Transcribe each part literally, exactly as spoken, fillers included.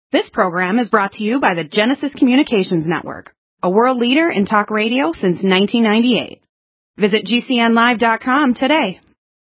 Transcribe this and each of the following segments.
This program is brought to you by the Genesis Communications Network, a world leader in talk radio since nineteen ninety-eight. Visit G C N live dot com today.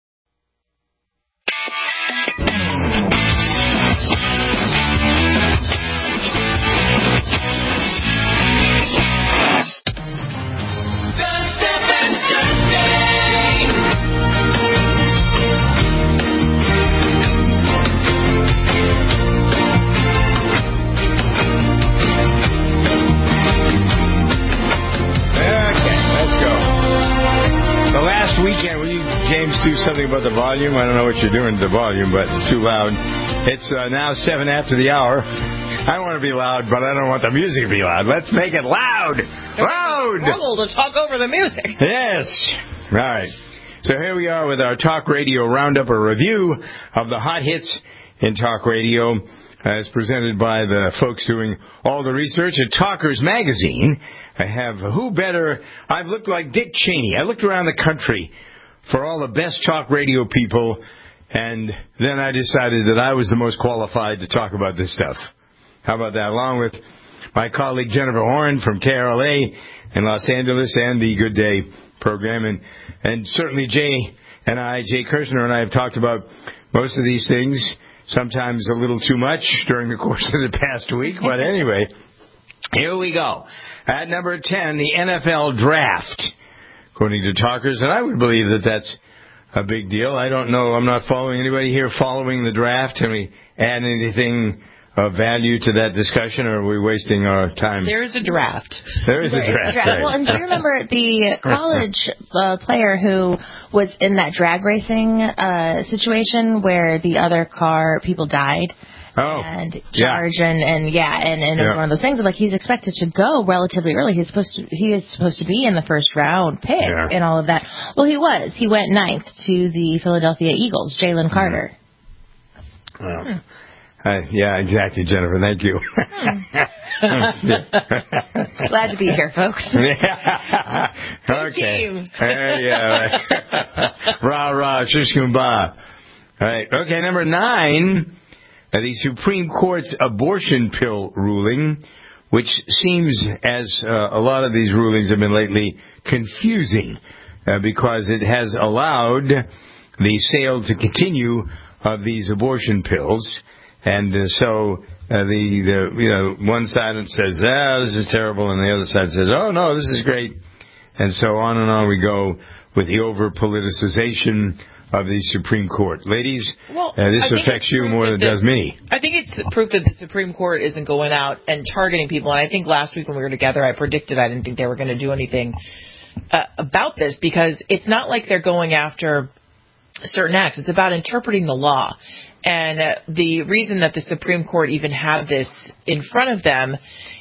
Weekend, will you, James, do something about the volume? I don't know what you're doing to the volume, but it's too loud. It's uh, now seven after the hour. I want to be loud, but I don't want the music to be loud. Let's make it loud. Loud. Struggle to talk over the music. Yes. All right. So here we are with our Talk Radio Roundup, a review of the hot hits in Talk Radio, as presented by the folks doing all the research at Talkers Magazine. I have who better? I've looked like Dick Cheney. I looked around the country for all the best talk radio people, and then I decided that I was the most qualified to talk about this stuff. How about that? Along with my colleague Jennifer Horn from K R L A in Los Angeles and the Good Day program, and and certainly Jay and I, Jay Kirshner and I have talked about most of these things, sometimes a little too much during the course of the past week, but anyway, here we go. At number ten, the N F L Draft, according to Talkers, and I would believe that that's a big deal. I don't know. I'm not following anybody here following the draft. Can we add anything of value to that discussion, or are we wasting our time? There is a draft. There is there a draft. Is a draft. Right. Well, and do you remember the college uh, player who was in that drag racing uh, situation where the other car people died? Oh, and charge yeah. and, and yeah, and, and it was yeah. one of those things. Like he's expected to go relatively early. He's supposed to he is supposed to be in the first round pick yeah. and all of that. Well, he was. He went ninth to the Philadelphia Eagles, Jalen Carter. Well, hmm. uh, yeah, exactly, Jennifer. Thank you. Hmm. Glad to be here, folks. Yeah. Okay. Team. Uh, yeah. Right. Rah rah, shish kumbah. All right. Okay. Number nine. Uh, the Supreme Court's abortion pill ruling, which seems, as uh, a lot of these rulings have been lately, confusing uh, because it has allowed the sale to continue of these abortion pills. And uh, so uh, the, the, you know, one side says, ah, this is terrible, and the other side says, oh, no, this is great. And so on and on we go with the over-politicization of the Supreme Court. Ladies, well, uh, this affects you more than it does me. I think it's proof that the Supreme Court isn't going out and targeting people. And I think last week when we were together, I predicted I didn't think they were going to do anything uh, about this, because it's not like they're going after certain acts. It's about interpreting the law. And uh, the reason that the Supreme Court even had this in front of them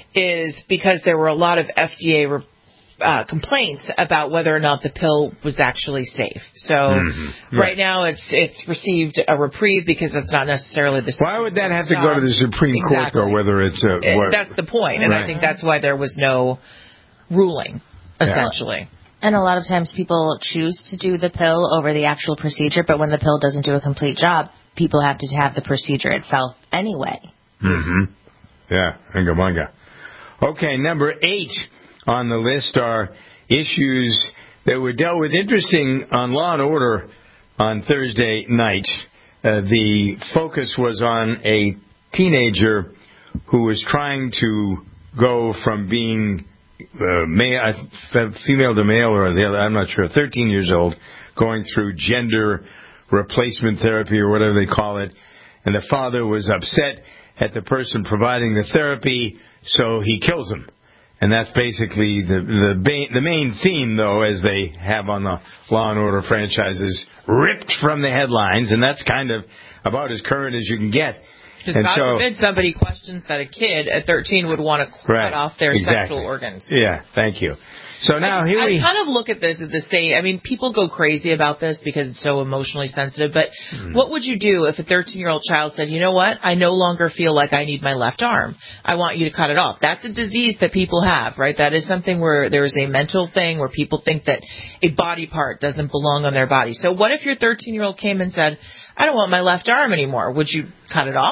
is because there were a lot of F D A re- Uh, complaints about whether or not the pill was actually safe. So mm-hmm. right. right now it's it's received a reprieve because it's not necessarily the Supreme Why would that have job. to go to the Supreme exactly. Court, though, whether it's a... What, that's the point, and right. I think that's why there was no ruling, essentially. Yeah. And a lot of times people choose to do the pill over the actual procedure, but when the pill doesn't do a complete job, people have to have the procedure itself anyway. Mm-hmm. Yeah, Inga Munga. Okay, number eight on the list are issues that were dealt with. Interesting on Law and Order on Thursday night. Uh, the focus was on a teenager who was trying to go from being uh, male, female to male, or the other, I'm not sure, thirteen years old, going through gender replacement therapy or whatever they call it. And the father was upset at the person providing the therapy, so he kills him. And that's basically the the, ba- the main theme, though, as they have on the Law and Order franchises, ripped from the headlines, and that's kind of about as current as you can get. Because God so, forbid somebody questions that a kid at thirteen would want to cut right, off their exactly. sexual organs. Yeah, thank you. So now I, here I we... I kind of look at this at the same... I mean, people go crazy about this because it's so emotionally sensitive, but mm. what would you do if a thirteen-year-old child said, you know what, I no longer feel like I need my left arm. I want you to cut it off. That's a disease that people have, right? That is something where there is a mental thing where people think that a body part doesn't belong on their body. So what if your thirteen-year-old came and said, I don't want my left arm anymore? Would you cut it off?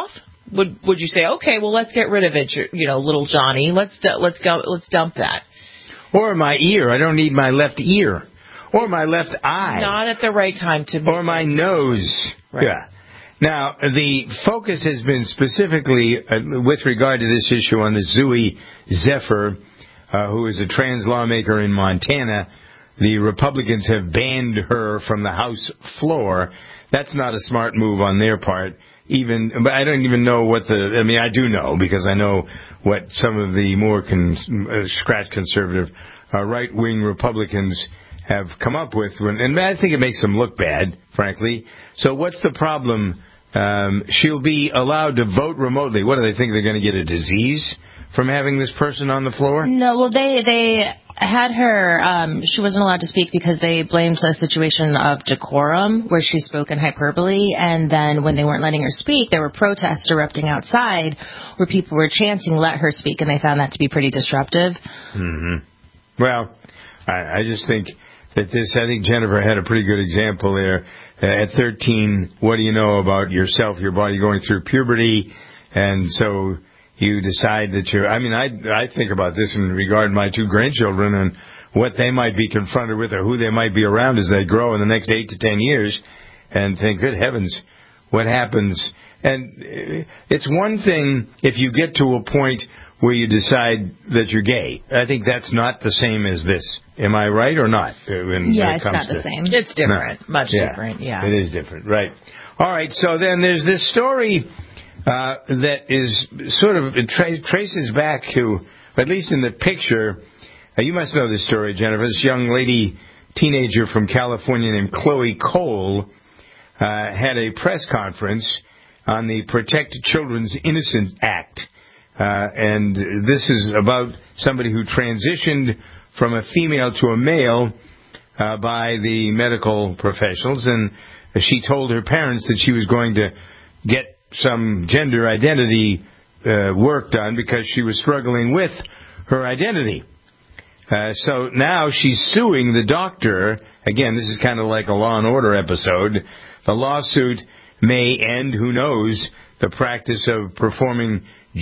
would would you say, okay, well, let's get rid of it, you know, little Johnny. Let's let's go. Let's dump that. Or my ear. I don't need my left ear. Or my left eye. Not at the right time to. Or my nose. Right. Yeah. Now, the focus has been specifically uh, with regard to this issue on the Zooey Zephyr, uh, who is a trans lawmaker in Montana. The Republicans have banned her from the House floor. That's not a smart move on their part. Even, but I don't even know what the. I mean, I do know because I know what some of the more con, uh, scratch conservative, uh, right-wing Republicans have come up with, when, and I think it makes them look bad, frankly. So what's the problem? Um, she'll be allowed to vote remotely. What do they think? They're going to get a disease from having this person on the floor? No, well, they they had her, um, she wasn't allowed to speak because they blamed a situation of decorum where she spoke in hyperbole, and then when they weren't letting her speak, there were protests erupting outside where people were chanting, let her speak, and they found that to be pretty disruptive. Mm-hmm. Well, I, I just think that this, I think Jennifer had a pretty good example there. Uh, at thirteen, what do you know about yourself, your body going through puberty, and so you decide that you're, I mean, I, I think about this in regard to my two grandchildren and what they might be confronted with or who they might be around as they grow in the next eight to ten years, and think, good heavens, what happens? And it's one thing if you get to a point where you decide that you're gay. I think that's not the same as this. Am I right or not? When, yeah, when it it's comes not to, the same. It's different. No. Much yeah, different, yeah. It is different, right. All right, so then there's this story uh, that is sort of, it tra- traces back to, at least in the picture, uh, you must know this story, Jennifer. This young lady, teenager from California named Chloe Cole, uh, had a press conference on the Protect Children's Innocent Act. Uh, and this is about somebody who transitioned from a female to a male uh, by the medical professionals. And she told her parents that she was going to get some gender identity uh, work done because she was struggling with her identity. Uh, so now she's suing the doctor. Again, this is kind of like a Law and Order episode. The lawsuit may end, who knows, the practice of performing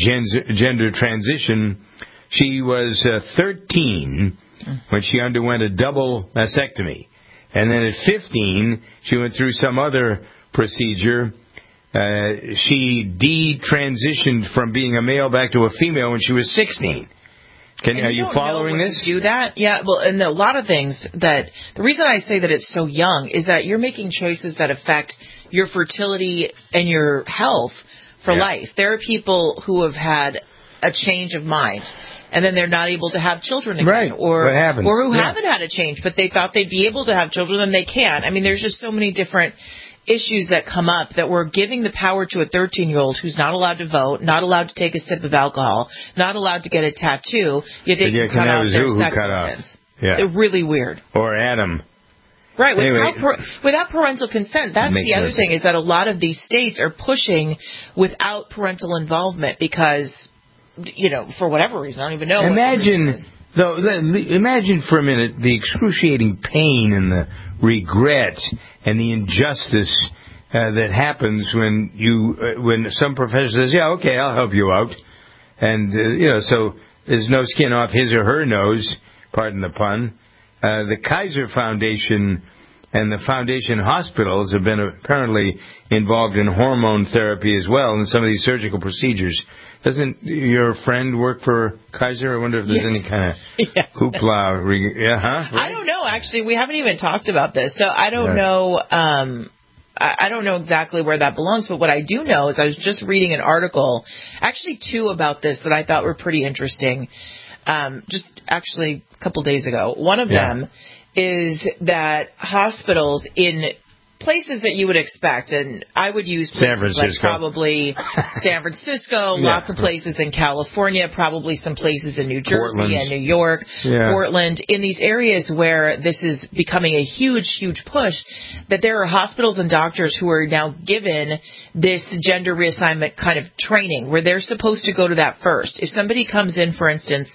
gender transition. She was uh, thirteen when she underwent a double mastectomy. And then at fifteen, she went through some other procedure. Uh, she de-transitioned from being a male back to a female when she was sixteen. Can, are you, you following this? Do that? Yeah, well, and a lot of things that, the reason I say that it's so young is that you're making choices that affect your fertility and your health for yeah. life. There are people who have had a change of mind, and then they're not able to have children again. Right. Or, what happens? or who yeah. haven't had a change, but they thought they'd be able to have children, and they can't. I mean, there's just so many different issues that come up that we're giving the power to a thirteen-year-old who's not allowed to vote, not allowed to take a sip of alcohol, not allowed to get a tattoo, yet they can cut off their sex organs. Yeah. It's really weird. Or Adam. Right, anyway, without, par- without parental consent. That's the other thing, is that a lot of these states are pushing without parental involvement because, you know, for whatever reason, I don't even know. Imagine, though, imagine for a minute the excruciating pain and the regret and the injustice uh, that happens when you uh, when some professor says, yeah, okay, I'll help you out. And, uh, you know, so there's no skin off his or her nose, pardon the pun. Uh, the Kaiser Foundation and the Foundation hospitals have been apparently involved in hormone therapy as well in some of these surgical procedures. Doesn't your friend work for Kaiser? I wonder if there's yes. any kind of yeah. hoopla. Re- yeah, huh? Right? I don't know, actually. We haven't even talked about this, so I don't right. know. Um, I, I don't know exactly where that belongs, but what I do know is I was just reading an article, actually two about this that I thought were pretty interesting. Um, just actually a couple days ago. One of yeah. them is that hospitals in places that you would expect, and I would use San Francisco, like probably San Francisco, yeah. lots of places in California, probably some places in New Jersey Portland. and New York, yeah. Portland, in these areas where this is becoming a huge, huge push, that there are hospitals and doctors who are now given this gender reassignment kind of training where they're supposed to go to that first. If somebody comes in, for instance,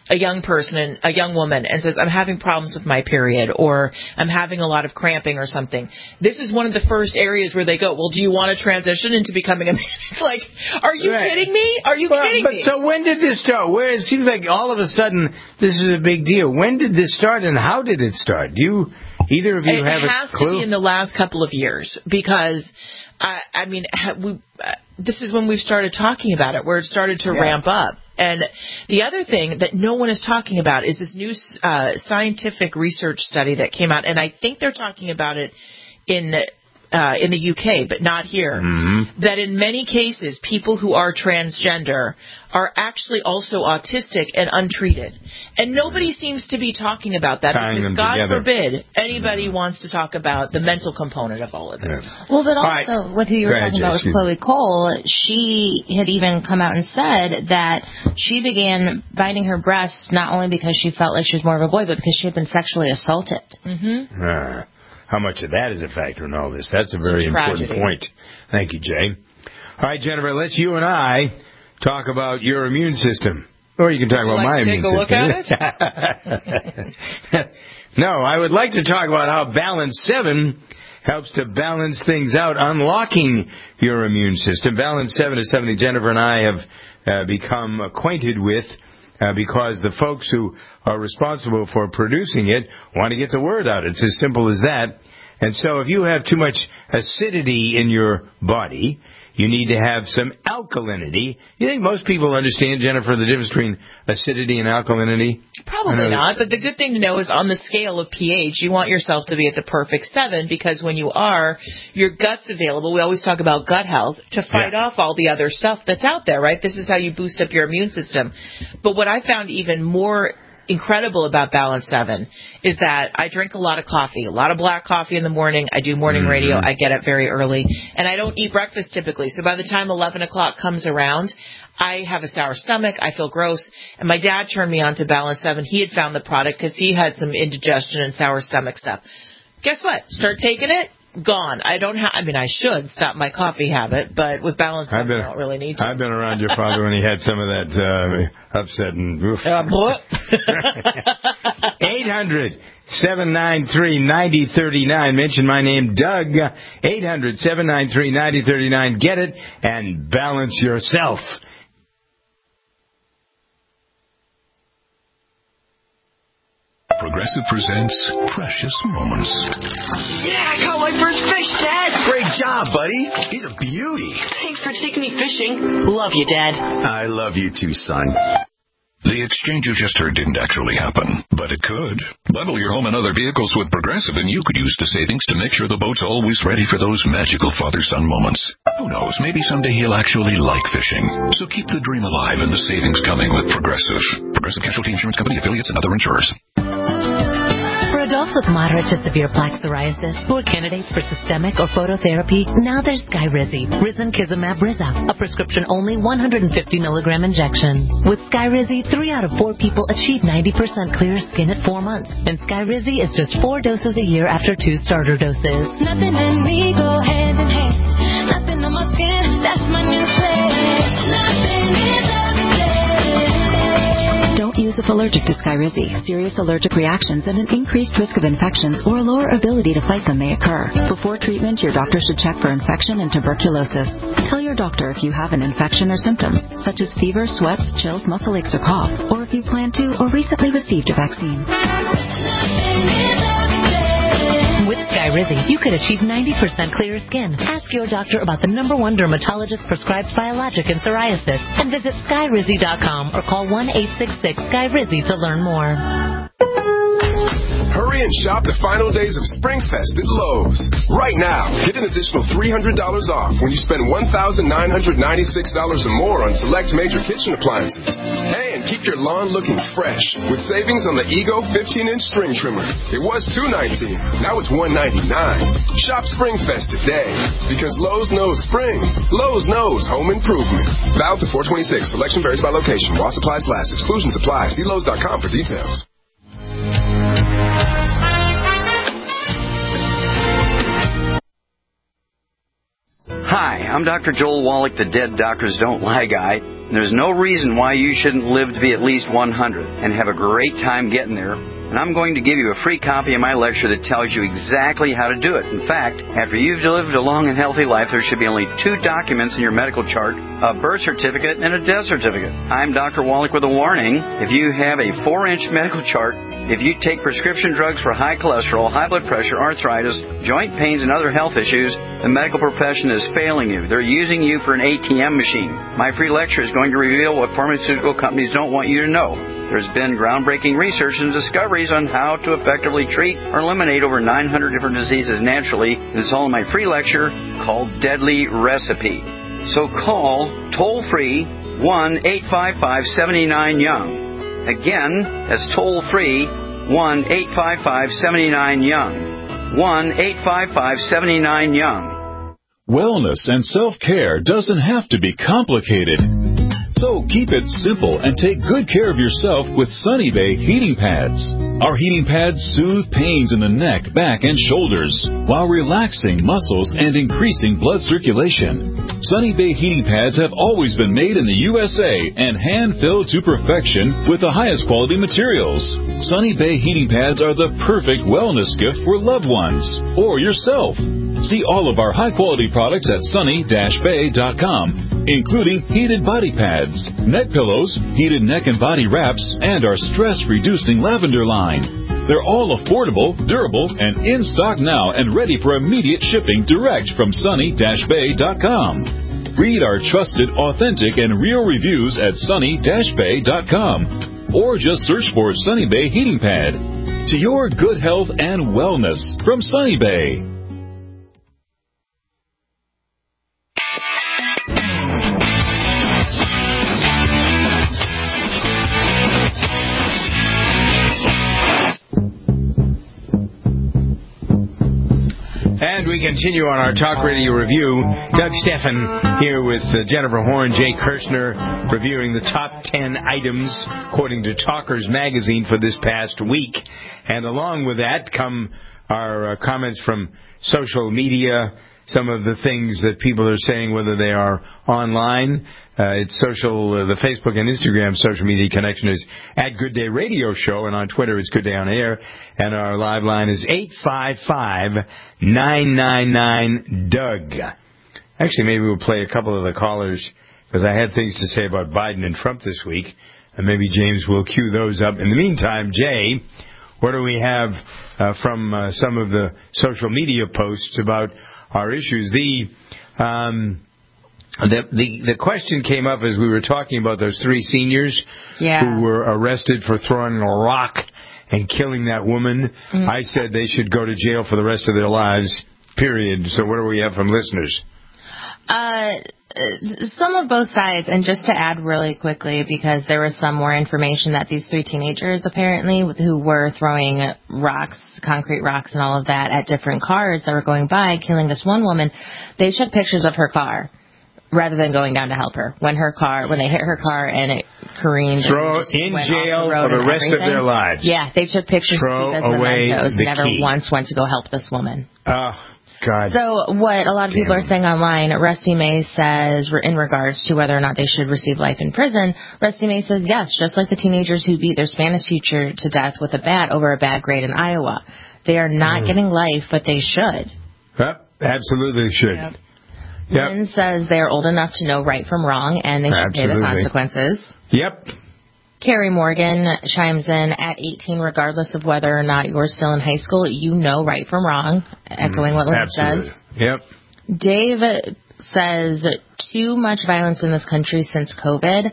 a young person, a young woman, and says, I'm having problems with my period, or I'm having a lot of cramping or something, this is one of the first areas where they go, well, do you want to transition into becoming a man? It's like, are you right. kidding me? Are you well, kidding but me? So when did this start? Where it seems like all of a sudden this is a big deal. When did this start, and how did it start? Do you, either of you it have a clue? It has to be in the last couple of years, because I, I mean, we, uh, this is when we've started talking about it, where it started to yeah. ramp up. And the other thing that no one is talking about is this new uh, scientific research study that came out, and I think they're talking about it in uh, in the U K, but not here, mm-hmm. that in many cases, people who are transgender are actually also autistic and untreated. And nobody seems to be talking about that, Tying because them God together. forbid anybody mm-hmm. wants to talk about the mental component of all of this. Yeah. Well, but also, right. with who you were ahead, talking about Jesse. with Chloe Cole, she had even come out and said that she began biting her breasts not only because she felt like she was more of a boy, but because she had been sexually assaulted. Mm-hmm. Uh, how much of that is a factor in all this? That's a very important point. Thank you, Jay. All right, Jennifer, let's you and I talk about your immune system. Or you can talk would about like my to immune take system. a look at it? No, I would like to talk about how Balance seven helps to balance things out, unlocking your immune system. Balance seven is something Jennifer and I have uh, become acquainted with uh, because the folks who are responsible for producing it want to get the word out. It's as simple as that. And so if you have too much acidity in your body, you need to have some alkalinity. You think most people understand, Jennifer, the difference between acidity and alkalinity? Probably not, but the good thing to know is on the scale of pH, you want yourself to be at the perfect seven, because when you are, your gut's available. We always talk about gut health to fight yeah. off all the other stuff that's out there, right? This is how you boost up your immune system. But what I found even more incredible about Balance seven is that I drink a lot of coffee, a lot of black coffee in the morning. I do morning mm-hmm. radio. I get up very early, and I don't eat breakfast typically. So by the time eleven o'clock comes around, I have a sour stomach. I feel gross. And my dad turned me on to Balance seven. He had found the product because he had some indigestion and sour stomach stuff. Guess what? Start taking it. Gone. I don't have, I mean, I should stop my coffee habit, but with Balance seven, I don't really need to. I've been around your father when he had some of that uh, upset and oof. Uh, eight hundred, seven nine three, nine zero three nine. Mention my name, Doug. eight hundred, seven nine three, nine zero three nine. Get it and balance yourself. Progressive presents Precious Moments. Yeah, I caught my first fish, Dad. Great job, buddy. He's a beauty. Thanks for taking me fishing. Love you, Dad. I love you too, son. The exchange you just heard didn't actually happen, but it could. Bundle your home and other vehicles with Progressive, and you could use the savings to make sure the boat's always ready for those magical father-son moments. Who knows, maybe someday he'll actually like fishing. So keep the dream alive and the savings coming with Progressive. Progressive Casualty Insurance Company, affiliates, and other insurers. For adults with moderate to severe plaque psoriasis who are candidates for systemic or phototherapy, now there's Skyrizi, Risankizumab Riza, a prescription-only one hundred fifty milligram injection. With Skyrizi, three out of four people achieve ninety percent clear skin at four months, and Skyrizi is just four doses a year after two starter doses. Nothing in me go hand in hand. Nothing on my skin, that's my new plan. Nothing is Don't use if allergic to Skyrizi. Serious allergic reactions and an increased risk of infections or a lower ability to fight them may occur. Before treatment, your doctor should check for infection and tuberculosis. Tell your doctor if you have an infection or symptoms, such as fever, sweats, chills, muscle aches, or cough, or if you plan to or recently received a vaccine. With Skyrizi, you could achieve ninety percent clearer skin. Ask your doctor about the number one dermatologist prescribed biologic in psoriasis and visit Skyrizi dot com or call one eight six six Skyrizi to learn more. Hurry and shop the final days of Springfest at Lowe's. Right now, get an additional three hundred dollars off when you spend one thousand nine hundred ninety-six dollars or more on select major kitchen appliances. And keep your lawn looking fresh with savings on the Ego fifteen inch string trimmer. It was two hundred nineteen dollars, now it's one hundred ninety-nine dollars. Shop Springfest today because Lowe's knows spring. Lowe's knows home improvement. Valid to four twenty-six. Selection varies by location. While supplies last. Exclusions apply. See Lowe's dot com for details. Hi, I'm Doctor Joel Wallach, the Dead Doctors Don't Lie guy. There's no reason why you shouldn't live to be at least one hundred and have a great time getting there. And I'm going to give you a free copy of my lecture that tells you exactly how to do it. In fact, after you've lived a long and healthy life, there should be only two documents in your medical chart, a birth certificate and a death certificate. I'm Doctor Wallach with a warning. If you have a four-inch medical chart, if you take prescription drugs for high cholesterol, high blood pressure, arthritis, joint pains, and other health issues, the medical profession is failing you. They're using you for an A T M machine. My free lecture is going to reveal what pharmaceutical companies don't want you to know. There's been groundbreaking research and discoveries on how to effectively treat or eliminate over nine hundred different diseases naturally. It's all in my free lecture called Deadly Recipe. So call toll-free one eight five five, seven nine, young. Again, that's toll-free one eight five five, seven nine, young. one eight five five, seven nine, young. Wellness and self-care doesn't have to be complicated. So keep it simple and take good care of yourself with Sunny Bay heating pads. Our heating pads soothe pains in the neck, back, and shoulders while relaxing muscles and increasing blood circulation. Sunny Bay heating pads have always been made in the U S A and hand-filled to perfection with the highest quality materials. Sunny Bay heating pads are the perfect wellness gift for loved ones or yourself. See all of our high-quality products at sunny dash bay dot com, including heated body pads, neck pillows, heated neck and body wraps, and our stress-reducing lavender line. They're all affordable, durable, and in stock now and ready for immediate shipping direct from sunny dash bay dot com. Read our trusted, authentic, and real reviews at sunny dash bay dot com or just search for Sunny Bay Heating Pad. To your good health and wellness from Sunny Bay. And we continue on our Talk Radio review. Doug Steffen here with uh, Jennifer Horn, Jay Kirshner, reviewing the top ten items according to Talkers Magazine for this past week. And along with that come our uh, comments from social media, some of the things that people are saying, whether they are online. Uh, it's social, uh, the Facebook and Instagram social media connection is at Good Day Radio Show, and on Twitter it's Good Day On Air, and our live line is eight five five, nine nine nine, D U G. Actually, maybe we'll play a couple of the callers, because I had things to say about Biden and Trump this week, and maybe James will cue those up. In the meantime, Jay, what do we have uh, from uh, some of the social media posts about our issues? The... Um, The, the the question came up as we were talking about those three seniors yeah. who were arrested for throwing a rock and killing that woman. Mm-hmm. I said they should go to jail for the rest of their lives, period. So what do we have from listeners? Uh, some of both sides, and just to add really quickly, because there was some more information that these three teenagers apparently who were throwing rocks, concrete rocks and all of that at different cars that were going by, killing this one woman, they took pictures of her car rather than going down to help her. When her car, when they hit her car and it careened. Throw in jail the for the rest everything. of their lives. Yeah, they took pictures Throw to keep as away mementos. the Never key. once went to go help this woman. Oh, God. So what a lot of people are saying online, Rusty May says, in regards to whether or not they should receive life in prison, Rusty May says yes, just like the teenagers who beat their Spanish teacher to death with a bat over a bad grade in Iowa. They are not mm. getting life, but they should. Yep, absolutely should. Yep. Yep. Lynn says they are old enough to know right from wrong, and they should Absolutely. pay the consequences. Yep. Carrie Morgan chimes in, at eighteen, regardless of whether or not you're still in high school, you know right from wrong, echoing mm, what Lynn absolutely. says. Yep. Dave says, too much violence in this country since COVID.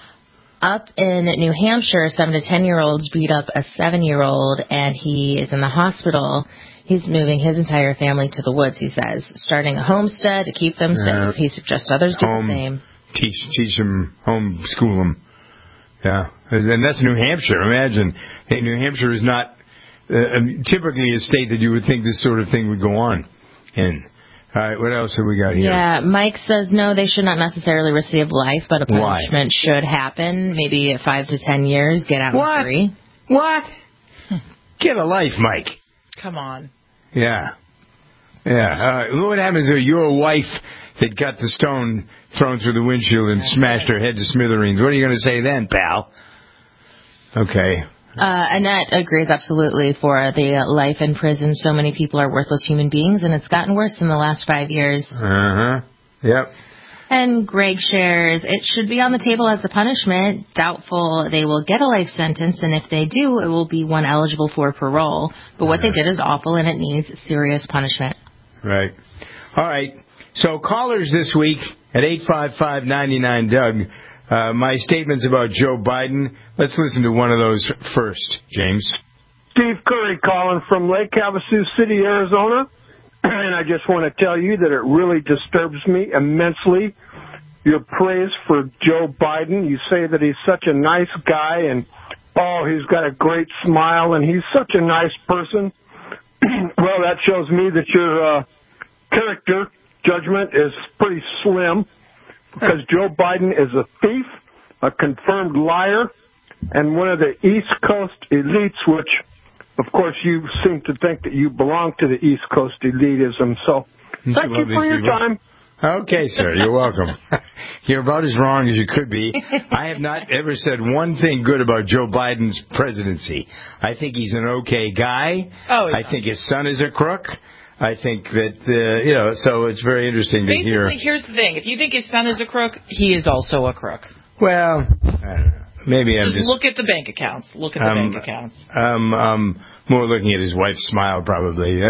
Up in New Hampshire, seven to ten-year-olds beat up a seven-year-old, and he is in the hospital. He's moving his entire family to the woods, he says, starting a homestead to keep them safe. He suggests others do home, the same. Teach, teach them, home school them. Yeah, and that's New Hampshire. Imagine, hey, New Hampshire is not uh, typically a state that you would think this sort of thing would go on in. All right, what else have we got here? Yeah, Mike says no, they should not necessarily receive life, but a punishment Why? should happen. Maybe at five to ten years, get out what? free. What? Get a life, Mike. Come on. Yeah. Yeah. Uh, what happens if your wife they'd got the stone thrown through the windshield and smashed her head to smithereens. What are you going to say then, pal? Okay. Uh, Annette agrees absolutely for the life in prison. So many people are worthless human beings, and it's gotten worse in the last five years. Uh-huh. Yep. And Greg shares, it should be on the table as a punishment. Doubtful they will get a life sentence, and if they do, it will be one eligible for parole. But what they did is awful, and it needs serious punishment. Right. All right. So callers this week at eight five five, nine nine, Doug. Uh, my statements about Joe Biden. Let's listen to one of those first, James. Steve Curry calling from Lake Havasu City, Arizona. And I just want to tell you that it really disturbs me immensely, your praise for Joe Biden. You say that he's such a nice guy and, oh, he's got a great smile and he's such a nice person. Well, that shows me that your uh, character judgment is pretty slim, because Joe Biden is a thief, a confirmed liar, and one of the East Coast elites, which, of course, you seem to think that you belong to the East Coast elitism. So thank you for your time. Okay, sir. You're welcome. You're about as wrong as you could be. I have not ever said one thing good about Joe Biden's presidency. I think he's an okay guy. Oh, yeah. I think his son is a crook. I think that, uh, you know, so it's very interesting to Basically, hear. Basically, here's the thing. If you think his son is a crook, he is also a crook. Well, I don't know. Maybe I'm just... just... look at the bank accounts. Look at the um, bank accounts. Um, um, more looking at his wife's smile, probably.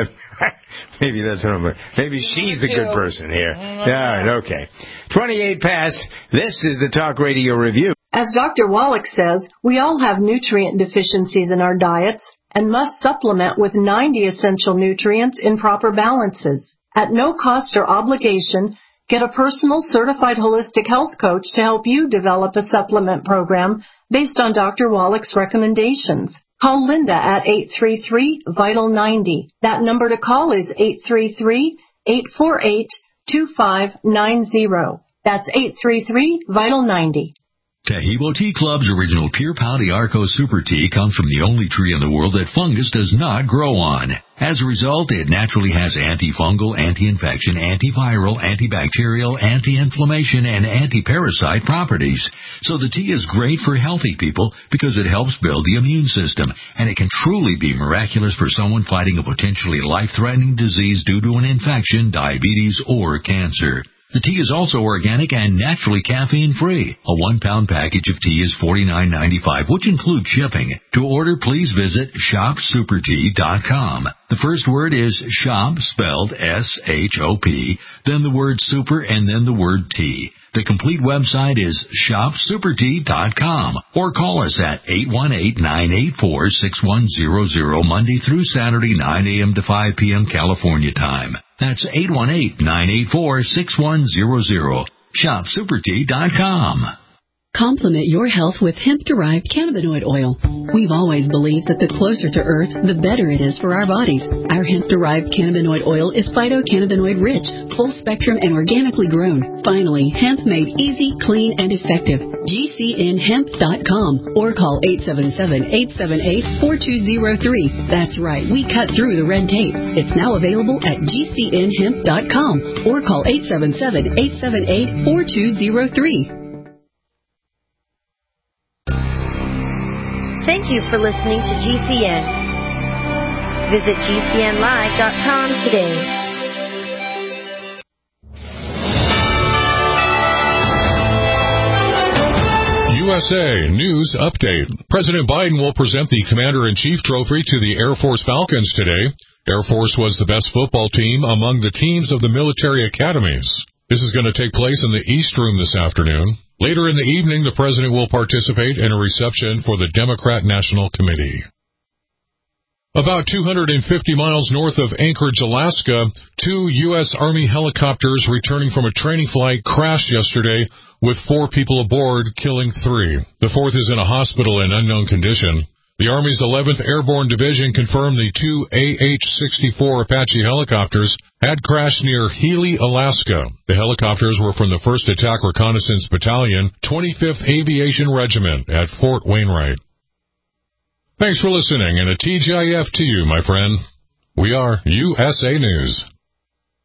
Maybe that's what I'm... Maybe she's the good person here. All right, okay. twenty-eight past. This is the Talk Radio Review. As Doctor Wallach says, we all have nutrient deficiencies in our diets and must supplement with ninety essential nutrients in proper balances. At no cost or obligation, get a personal certified holistic health coach to help you develop a supplement program based on Doctor Wallach's recommendations. Call Linda at eight three three, vital ninety. That number to call is eight three three, eight four eight, two five nine zero. That's eight three three, vital ninety. Tahibo Tea Club's original Pure Pau Arco Super Tea comes from the only tree in the world that fungus does not grow on. As a result, it naturally has antifungal, anti-infection, antiviral, antibacterial, anti-inflammation, and anti-parasite properties. So the tea is great for healthy people because it helps build the immune system, and it can truly be miraculous for someone fighting a potentially life-threatening disease due to an infection, diabetes, or cancer. The tea is also organic and naturally caffeine-free. A one-pound package of tea is forty-nine ninety-five, which includes shipping. To order, please visit shop super tea dot com. The first word is shop, spelled S H O P, then the word super, and then the word tea. The complete website is shop super tea dot com, or call us at eight one eight, nine eight four, six one zero zero Monday through Saturday, nine a.m. to five p.m. California time. That's eight one eight, nine eight four, six one zero zero. shop super tea dot com. Complement your health with hemp-derived cannabinoid oil. We've always believed that the closer to Earth, the better it is for our bodies. Our hemp-derived cannabinoid oil is phytocannabinoid-rich, full-spectrum, and organically grown. Finally, hemp made easy, clean, and effective. G C N hemp dot com or call eight seven seven, eight seven eight, four two zero three. That's right, we cut through the red tape. It's now available at G C N hemp dot com or call eight seven seven, eight seven eight, four two zero three. Thank you for listening to G C N. Visit G C N live dot com today. U S A News Update. President Biden will present the Commander-in-Chief Trophy to the Air Force Falcons today. Air Force was the best football team among the teams of the military academies. This is going to take place in the East Room this afternoon. Later in the evening, the president will participate in a reception for the Democrat National Committee. About two hundred fifty miles north of Anchorage, Alaska, two U S Army helicopters returning from a training flight crashed yesterday with four people aboard, killing three. The fourth is in a hospital in unknown condition. The Army's eleventh Airborne Division confirmed the two A H sixty-four Apache helicopters had crashed near Healy, Alaska. The helicopters were from the first Attack Reconnaissance Battalion, twenty-fifth Aviation Regiment at Fort Wainwright. Thanks for listening, and a T G I F to you, my friend. We are U S A News.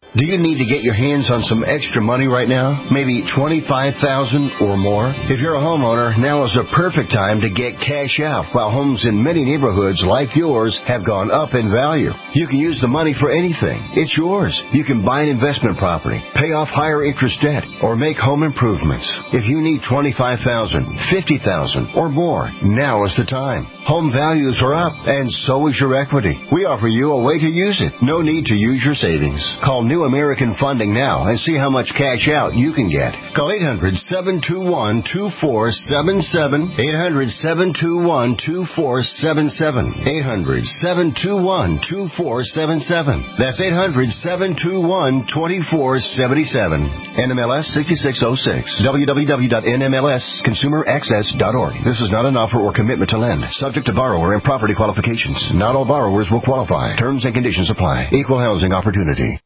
Do you need to get your hands on some extra money right now? Maybe twenty-five thousand dollars or more? If you're a homeowner, now is the perfect time to get cash out while homes in many neighborhoods like yours have gone up in value. You can use the money for anything. It's yours. You can buy an investment property, pay off higher interest debt, or make home improvements. If you need twenty-five thousand dollars, fifty thousand dollars or more, now is the time. Home values are up, and so is your equity. We offer you a way to use it. No need to use your savings. Call New American Funding now and see how much cash out you can get. Call eight hundred, seven two one, two four seven seven, eight hundred, seven two one, two four seven seven, eight hundred, seven two one, two four seven seven. That's eight hundred, seven two one, two four seven seven. N M L S sixty-six oh six. w w w dot n m l s consumer access dot org. This is not an offer or commitment to lend. Subject to borrower and property qualifications. Not all borrowers will qualify. Terms and conditions apply. Equal housing opportunity.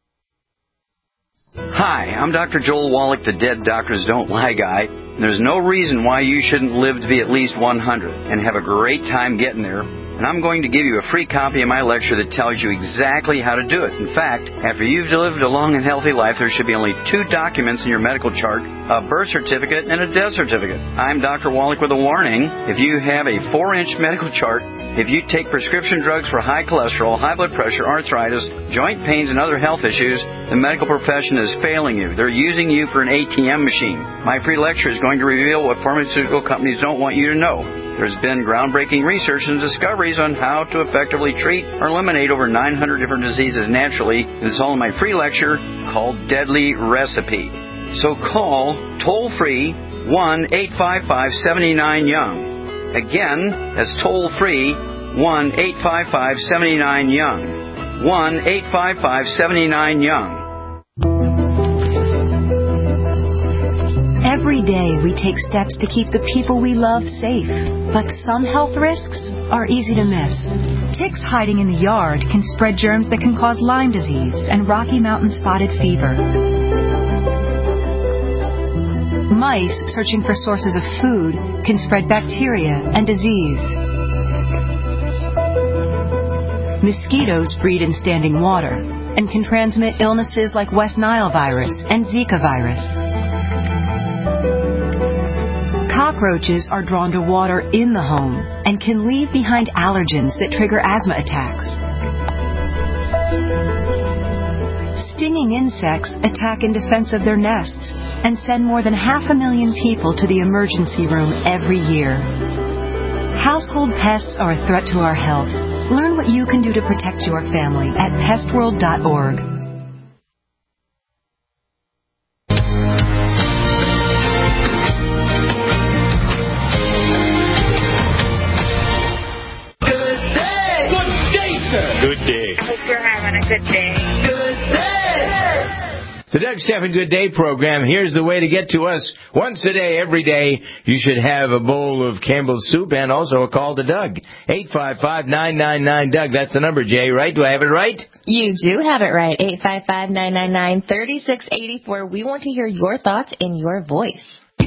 Hi, I'm Doctor Joel Wallach, the Dead Doctors Don't Lie guy. And there's no reason why you shouldn't live to be at least one hundred and have a great time getting there. And I'm going to give you a free copy of my lecture that tells you exactly how to do it. In fact, after you've lived a long and healthy life, there should be only two documents in your medical chart, a birth certificate and a death certificate. I'm Doctor Wallach with a warning. If you have a four-inch medical chart, if you take prescription drugs for high cholesterol, high blood pressure, arthritis, joint pains, and other health issues, the medical profession is failing you. They're using you for an A T M machine. My free lecture is going to reveal what pharmaceutical companies don't want you to know. There's been groundbreaking research and discoveries on how to effectively treat or eliminate over nine hundred different diseases naturally. It's all in my free lecture called Deadly Recipe. So call toll-free one eight five five, seven nine, young. Again, that's toll-free one eight five five, seven nine, young. one eight five five, seven nine, young. Every day we take steps to keep the people we love safe, but some health risks are easy to miss. Ticks hiding in the yard can spread germs that can cause Lyme disease and Rocky Mountain spotted fever. Mice searching for sources of food can spread bacteria and disease. Mosquitoes breed in standing water and can transmit illnesses like West Nile virus and Zika virus. Cockroaches are drawn to water in the home and can leave behind allergens that trigger asthma attacks. Stinging insects attack in defense of their nests and send more than half a million people to the emergency room every year. Household pests are a threat to our health. Learn what you can do to protect your family at pest world dot org. Good day. I hope you're having a good day. Good day. The Doug Stephan Good Day program. Here's the way to get to us. Once a day, every day, you should have a bowl of Campbell's soup and also a call to Doug. eight five five, nine nine nine, Doug. That's the number, Jay, right? Do I have it right? You do have it right. eight five five, nine nine nine, three six eight four. We want to hear your thoughts in your voice.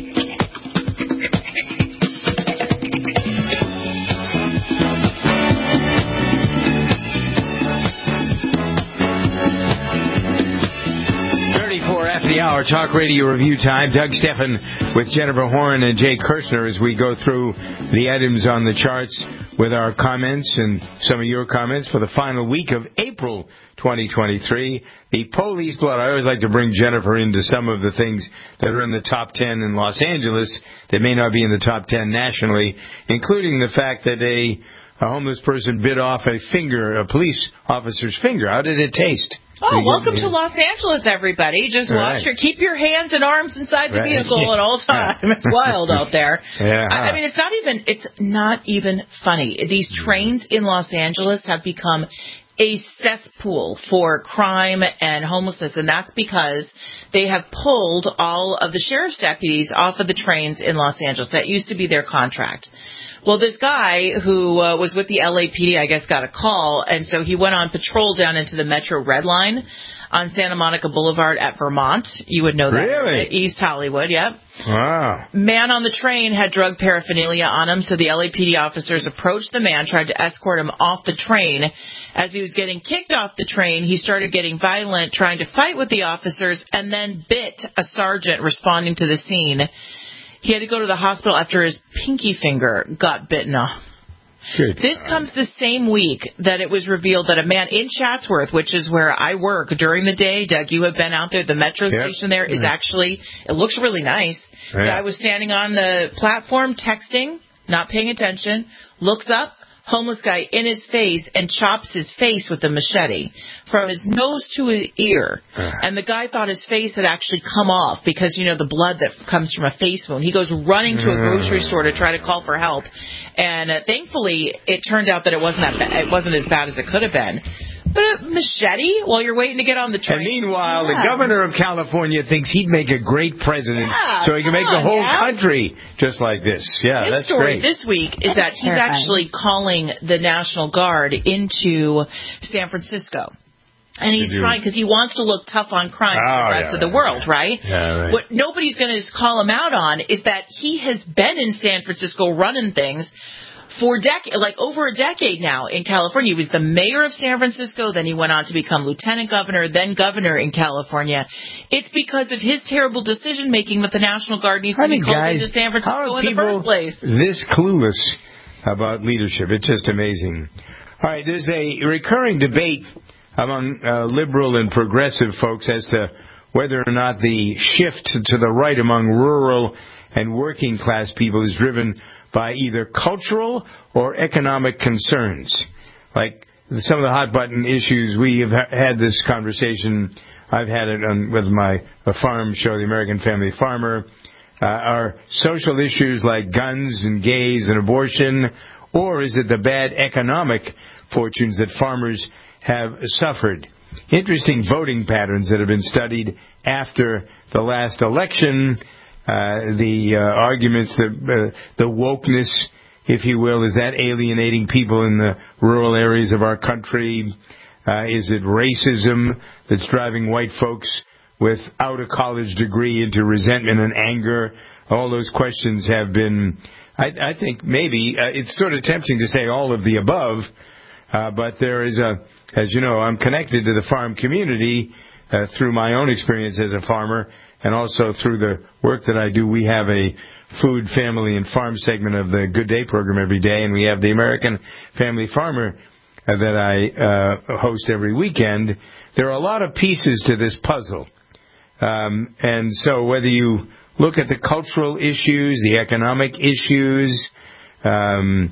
The hour talk radio review time. Doug Stephan with Jennifer Horn and Jay Kirshner as we go through the items on the charts with our comments and some of your comments for the final week of April twenty twenty-three. The police blood. I always like to bring Jennifer into some of the things that are in the top ten in Los Angeles that may not be in the top ten nationally, including the fact that a, a homeless person bit off a finger, a police officer's finger. How did it taste? Oh, welcome to Los Angeles, everybody. Just watch right. your, keep your hands and arms inside the Right. vehicle at all times. It's wild out there. Yeah. I, I mean, it's not even, it's not even funny. These trains in Los Angeles have become a cesspool for crime and homelessness, and that's because they have pulled all of the sheriff's deputies off of the trains in Los Angeles. That used to be their contract. Well, this guy who uh, was with the L A P D, I guess, got a call, and so he went on patrol down into the Metro Red Line on Santa Monica Boulevard at Vermont. You would know that. Really? East Hollywood, yep. Wow. Man on the train had drug paraphernalia on him, so the L A P D officers approached the man, tried to escort him off the train. As he was getting kicked off the train, he started getting violent, trying to fight with the officers, and then bit a sergeant responding to the scene. He had to go to the hospital after his pinky finger got bitten off. Good this God. comes the same week that it was revealed that a man in Chatsworth, which is where I work during the day, Doug, you have been out there, the metro Yep. station there is Yeah. actually, it looks really nice. Yeah. Guy was standing on the platform texting, not paying attention, looks up, homeless guy in his face and chops his face with a machete from his nose to his ear. Uh. And the guy thought his face had actually come off because, you know, the blood that comes from a face wound. He goes running to a grocery store to try to call for help. And uh, thankfully, it turned out that it wasn't that ba- it wasn't as bad as it could have been. But a machete while you're waiting to get on the train. And meanwhile, Yeah. the governor of California thinks he'd make a great president, Yeah, so he can make come the on, whole yeah. country just like this. Yeah, His that's story great. this week is that he's terrifying. actually calling the National Guard into San Francisco. And he's Did you- trying, because he wants to look tough on crime to Oh, the rest yeah, of the right, world, right? Yeah, right. What nobody's going to call him out on is that he has been in San Francisco running things for dec- like over a decade now in California. He was the mayor of San Francisco, then he went on to become lieutenant governor, then governor in California. It's because of his terrible decision making that the National Guard needs I to be mean, called guys, into San how Francisco are in the people first place. this clueless about leadership? It's just amazing. All right, there's a recurring debate among uh, liberal and progressive folks as to whether or not the shift to the right among rural and working class people is driven by either cultural or economic concerns. Like some of the hot button issues, we have ha- had this conversation. I've had it on, with my a farm show, The American Family Farmer. Uh, are social issues like guns and gays and abortion, or is it the bad economic fortunes that farmers have suffered? Interesting voting patterns that have been studied after the last election. Uh, the uh, arguments, the uh, the wokeness, if you will, is that alienating people in the rural areas of our country? Uh, is it racism that's driving white folks without a college degree into resentment and anger? All those questions have been, I, I think maybe, uh, it's sort of tempting to say all of the above, uh, but there is a, as you know, I'm connected to the farm community uh, through my own experience as a farmer, and also through the work that I do. We have a food, family, and farm segment of the Good Day program every day, and we have the American Family Farmer uh, that I uh, host every weekend. There are a lot of pieces to this puzzle. Um, and so whether you look at the cultural issues, the economic issues, um,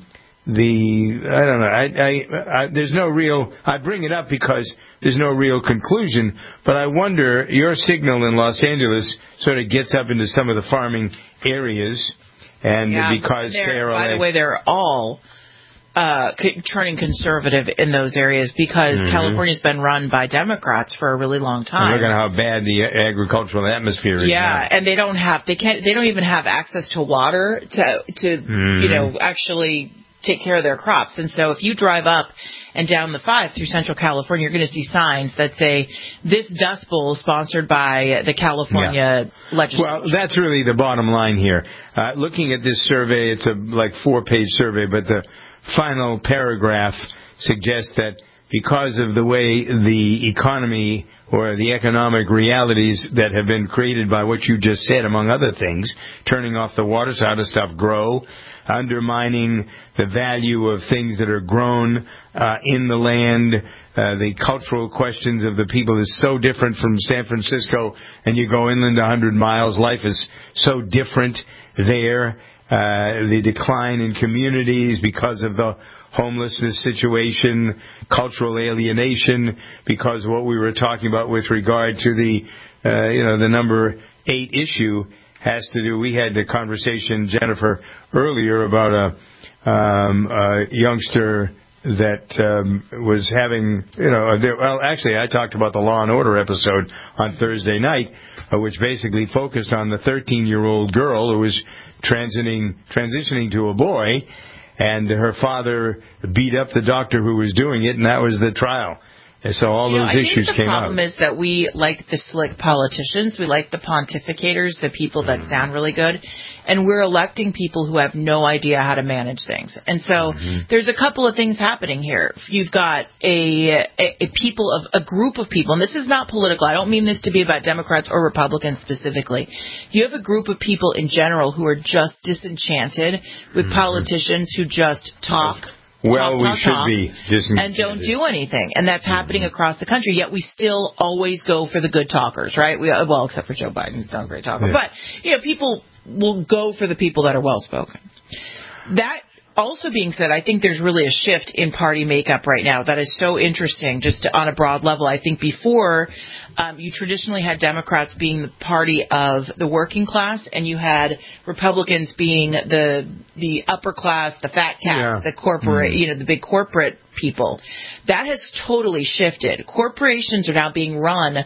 the, I don't know, I, I, I, there's no real, I bring it up because there's no real conclusion, but I wonder, your signal in Los Angeles sort of gets up into some of the farming areas, and Yeah, because they're- K R L A... by the way, they're all uh, c- turning conservative in those areas because Mhm. California's been run by Democrats for a really long And time. look at how bad the agricultural atmosphere is Yeah, now. and they don't have they can't they don't even have access to water to to Mhm. you know actually take care of their crops. And so if you drive up and down the five through Central California, you're going to see signs that say this Dust Bowl is sponsored by the California legislature. Well, that's really the bottom line here. Uh, looking at this survey, it's a like four-page survey, but the final paragraph suggests that because of the way the economy or the economic realities that have been created by what you just said, among other things, turning off the water so how does stuff grow, undermining the value of things that are grown uh, in the land, uh, the cultural questions of the people is so different from San Francisco, and you go inland one hundred miles, life is so different there. Uh, the decline in communities because of the homelessness situation, cultural alienation, because of what we were talking about with regard to the, uh, you know, the number eight issue has to do. We had the conversation, Jennifer, earlier about a, um, a youngster that um, was having, you know, well, actually, I talked about the Law and Order episode on Thursday night, uh, which basically focused on the thirteen-year-old girl who was transitioning transitioning to a boy, and her father beat up the doctor who was doing it, and that was the trial. And so all you those know, issues I think the came out. problem is that we like the slick politicians. We like the pontificators, the people that Mm-hmm. sound really good. And we're electing people who have no idea how to manage things. And so Mm-hmm. there's a couple of things happening here. You've got a, a, a people of a group of people, and this is not political. I don't mean this to be about Democrats or Republicans specifically. You have a group of people in general who are just disenchanted with Mm-hmm. politicians who just talk. Well, talk, we talk, should talk, be disenchanted. and don't do anything, and that's happening across the country. Yet we still always go for the good talkers, right? We well, except for Joe Biden, he's not a great talker, Yeah. but you know, people will go for the people that are well spoken. That also being said, I think there's really a shift in party makeup right now that is so interesting. Just to, on a broad level, I think before um, you traditionally had Democrats being the party of the working class, and you had Republicans being the the upper class, the fat cats, Yeah. the corporate, Mm. you know, the big corporate people. That has totally shifted. Corporations are now being run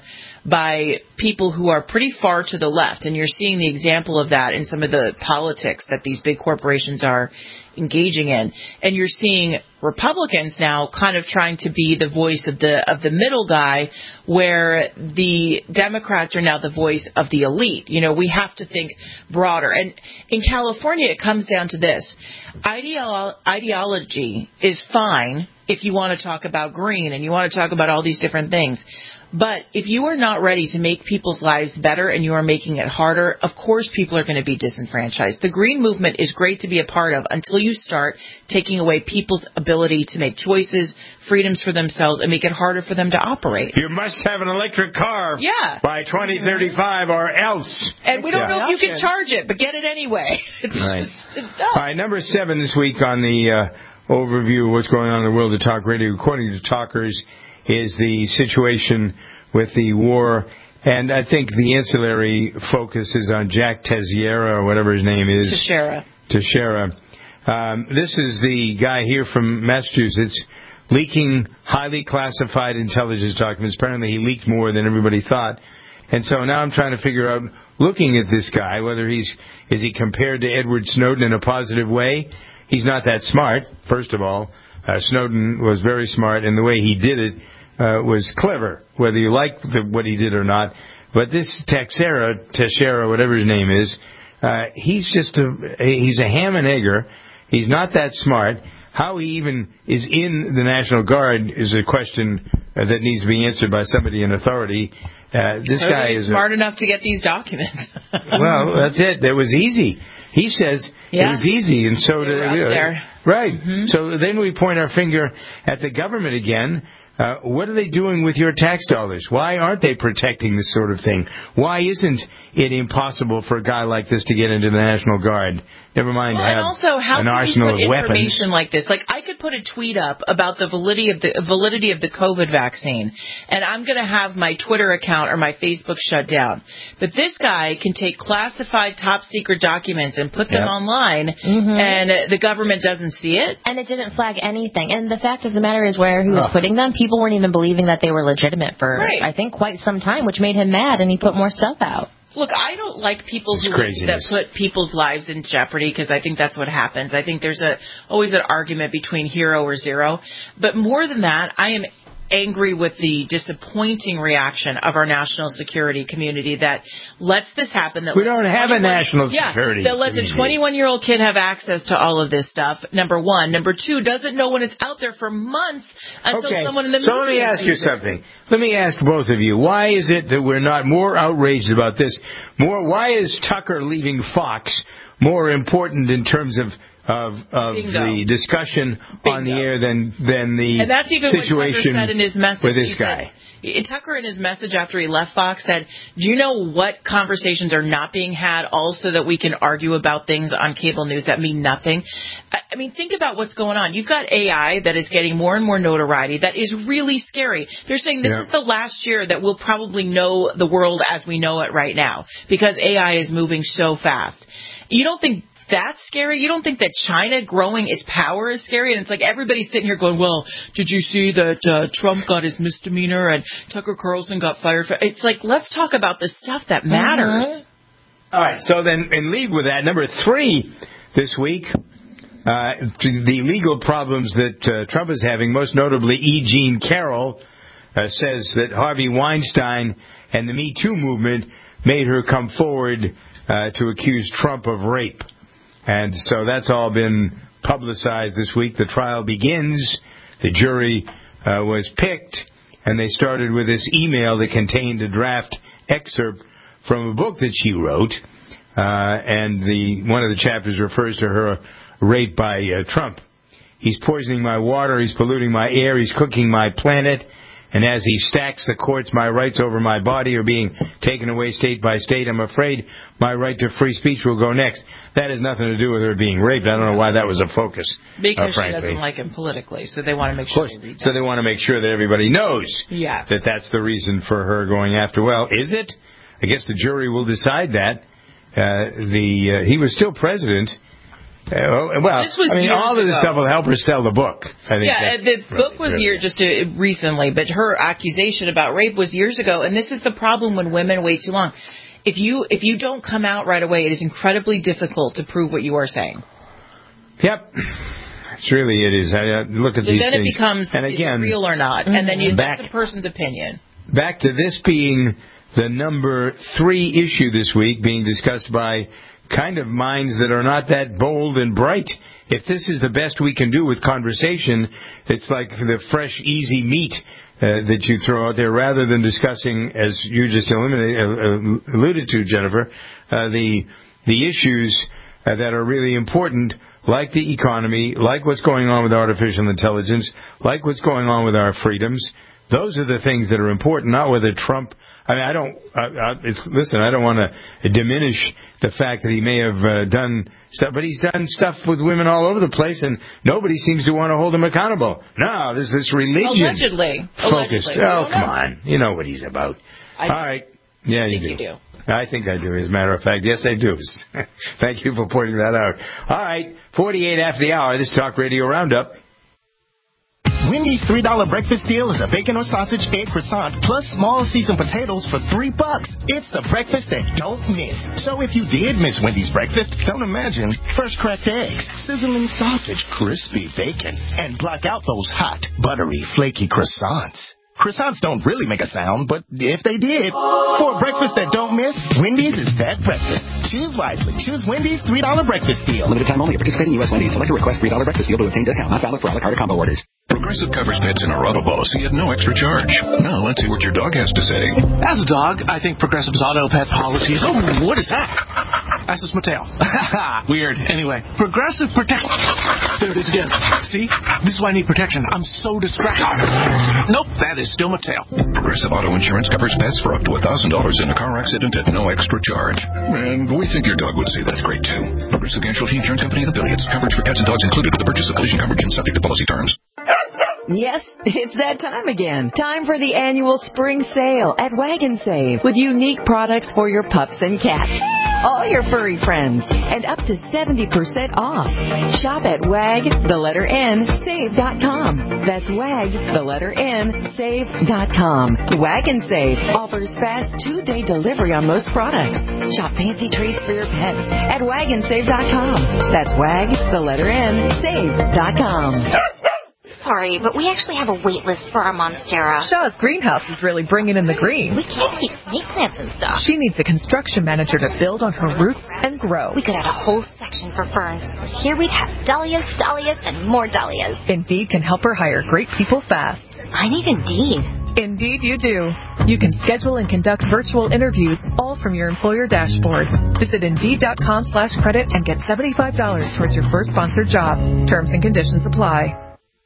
by people who are pretty far to the left, and you're seeing the example of that in some of the politics that these big corporations are engaging in. And you're seeing Republicans now kind of trying to be the voice of the of the middle guy, where the Democrats are now the voice of the elite. You know, we have to think broader. And in California, it comes down to this. Ideolo- ideology is fine if you want to talk about green and you want to talk about all these different things. But if you are not ready to make people's lives better and you are making it harder, of course people are going to be disenfranchised. The green movement is great to be a part of until you start taking away people's ability to make choices, freedoms for themselves, and make it harder for them to operate. You must have an electric car Yeah. by twenty thirty-five or else. And we don't Yeah. know if you can charge it, but get it anyway. It's Right. just, it's dumb. All right, number seven this week on the uh, overview of what's going on in the world of talk radio, according to talkers, is the situation with the war. And I think the ancillary focus is on Jack Teixeira, or whatever his name is. Teixeira. Teixeira. Um, this is the guy here from Massachusetts leaking highly classified intelligence documents. Apparently he leaked more than everybody thought. And so now I'm trying to figure out, looking at this guy, whether he's, is he compared to Edward Snowden in a positive way? He's not that smart, first of all. Uh, Snowden was very smart, and the way he did it uh, was clever, whether you like the, what he did or not. But this Teixeira, Teixeira, whatever his name is, uh, he's just a, he's a ham and egger. He's not that smart. How he even is in the National Guard is a question uh, that needs to be answered by somebody in authority. Uh, this Totally guy is smart a, enough to get these documents. well, that's it. That was easy. He says Yeah. it was easy, and so They did were up there. Right. Mm-hmm. So then we point our finger at the government again. Uh, what are they doing with your tax dollars? Why aren't they protecting this sort of thing? Why isn't it impossible for a guy like this to get into the National Guard? Never mind Well, have and also, how an can arsenal we put of weapons. information like this? Like, I could put a tweet up about the validity of the validity of the COVID vaccine, and I'm going to have my Twitter account or my Facebook shut down. But this guy can take classified, top secret documents and put them Yep. online, Mhm. and the government doesn't see it. And it didn't flag anything. And the fact of the matter is, where he was Ugh. putting them, people weren't even believing that they were legitimate for, Right. I think, quite some time, which made him mad, and he put more stuff out. Look, I don't like people It's who that craziness. put people's lives in jeopardy, because I think that's what happens. I think there's a always an argument between hero or zero. But more than that, I am angry with the disappointing reaction of our national security community that lets this happen. That We lets don't have a twenty-one national yeah, security that lets a community. twenty-one-year-old kid have access to all of this stuff, number one. Number two, doesn't know when it's out there for months until Okay, someone in the so let me media ask you sees it. something. Let me ask both of you. Why is it that we're not more outraged about this? More, why is Tucker leaving Fox more important in terms of of, of Bingo. the discussion on the air than than the And that's even what Tucker situation said in his message. with this He guy? Said, Tucker in his message after he left Fox said, do you know what conversations are not being had also that we can argue about things on cable news that mean nothing? I, I mean, think about what's going on. You've got A I that is getting more and more notoriety that is really scary. They're saying this Yeah. is the last year that we'll probably know the world as we know it right now because A I is moving so fast. You don't think that's scary? You don't think that China growing its power is scary? And it's like everybody's sitting here going, well, did you see that uh, Trump got his misdemeanor and Tucker Carlson got fired? For-? It's like, let's talk about the stuff that matters. Mm-hmm. All right, so then in league with that, number three this week, uh, the legal problems that uh, Trump is having, most notably E. Jean Carroll, uh, says that Harvey Weinstein and the Me Too movement made her come forward uh, to accuse Trump of rape. And so that's all been publicized this week. The trial begins. The jury uh, was picked, and they started with this email that contained a draft excerpt from a book that she wrote. Uh, and the one of the chapters refers to her rape by uh, Trump. He's poisoning my water, he's polluting my air, he's cooking my planet, and as he stacks the courts, my rights over my body are being taken away state by state. I'm afraid my right to free speech will go next. That has nothing to do with her being raped. I don't know why that was a focus. Because uh, she doesn't like him politically, so they want to make sure they read that. So they want to make sure that everybody knows yeah. that that's the reason for her going after. Well, is it? I guess the jury will decide that. Uh, the uh, he was still president. Uh, well, this was I mean, all of this ago. stuff will help her sell the book. I think yeah, the really book was really year just uh, recently, but her accusation about rape was years ago. And this is the problem when women wait too long. If you if you don't come out right away, it is incredibly difficult to prove what you are saying. Yep. It's really, it is. I, uh, look at so these then things. it becomes and again, is it real or not, and then you back, that's the person's opinion. Back to this being the number three issue this week, being discussed by kind of minds that are not that bold and bright. If this is the best we can do with conversation, it's like the fresh, easy meat uh, that you throw out there, rather than discussing, as you just eliminated, uh, alluded to, Jennifer, uh, the the issues uh, that are really important, like the economy, like what's going on with artificial intelligence, like what's going on with our freedoms. Those are the things that are important, not whether Trump... I mean, I don't. I, I, it's, listen, I don't want to diminish the fact that he may have uh, done stuff, but he's done stuff with women all over the place, and nobody seems to want to hold him accountable. No, there's this religion allegedly focused. Allegedly. Oh, come on, you know what he's about. I all right, yeah, you do. you do. I think I do. As a matter of fact, yes, I do. Thank you for pointing that out. All right, forty-eight after the hour. This is Talk Radio Roundup. Wendy's three dollar breakfast deal is a bacon or sausage egg croissant plus small seasoned potatoes for three bucks. It's the breakfast that don't miss. So if you did miss Wendy's breakfast, don't imagine fresh cracked eggs, sizzling sausage, crispy bacon, and block out those hot, buttery, flaky croissants. Croissants don't really make a sound, but if they did, for a breakfast that don't miss, Wendy's is that breakfast. Choose wisely. Choose Wendy's three dollar breakfast deal. Limited time only. Participating U S Wendy's. Select a request three dollar breakfast deal to obtain discount. Not valid for a la carte combo orders. Progressive covers pets in our auto policy at no extra charge. Now let's see what your dog has to say. As a dog, I think Progressive's auto pet policies... Oh, what is that? That's just my tail. Weird. Anyway, Progressive protects... There it is again. See? This is why I need protection. I'm so distracted. Nope, that is still my tail. Progressive Auto Insurance covers pets for up to one thousand dollars in a car accident at no extra charge. And we think your dog would say that's great, too. Progressive Casualty Insurance Company and affiliates. Coverage for cats and dogs included with the purchase of collision coverage and subject to policy terms. Yes, it's that time again. Time for the annual spring sale at Wagon Save with unique products for your pups and cats. All your furry friends and up to seventy percent off. Shop at wag, the letter N, save dot com. That's wag, the letter N, save dot com. Wagon Save offers fast two-day delivery on most products. Shop fancy treats for your pets at wagon save dot com. That's wag, the letter N, save dot com. Sorry, but we actually have a wait list for our Monstera. Shaw's greenhouse is really bringing in the green. We can't keep snake plants and stuff. She needs a construction manager to build on her roots and grow. We could add a whole section for ferns. Here we'd have dahlias, dahlias, and more dahlias. Indeed can help her hire great people fast. I need Indeed. Indeed you do. You can schedule and conduct virtual interviews all from your employer dashboard. Visit Indeed.com slash credit and get seventy-five dollars towards your first sponsored job. Terms and conditions apply.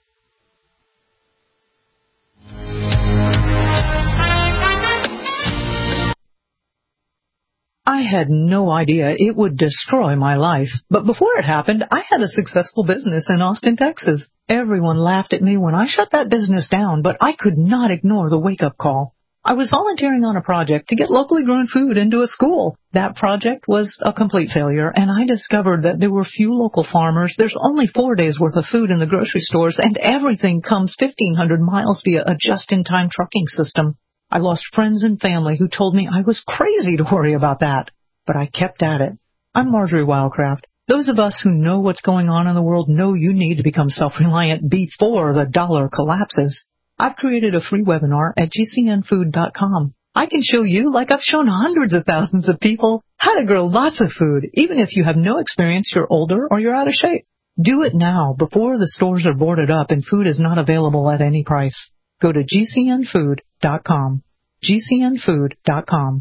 I had no idea it would destroy my life. But before it happened, I had a successful business in Austin, Texas. Everyone laughed at me when I shut that business down, but I could not ignore the wake-up call. I was volunteering on a project to get locally grown food into a school. That project was a complete failure, and I discovered that there were few local farmers. There's only four days' worth of food in the grocery stores, and everything comes fifteen hundred miles via a just-in-time trucking system. I lost friends and family who told me I was crazy to worry about that. But I kept at it. I'm Marjorie Wildcraft. Those of us who know what's going on in the world know you need to become self-reliant before the dollar collapses. I've created a free webinar at G C N food dot com. I can show you, like I've shown hundreds of thousands of people, how to grow lots of food, even if you have no experience, you're older, or you're out of shape. Do it now, before the stores are boarded up and food is not available at any price. Go to G C N food dot com. G C N food dot com.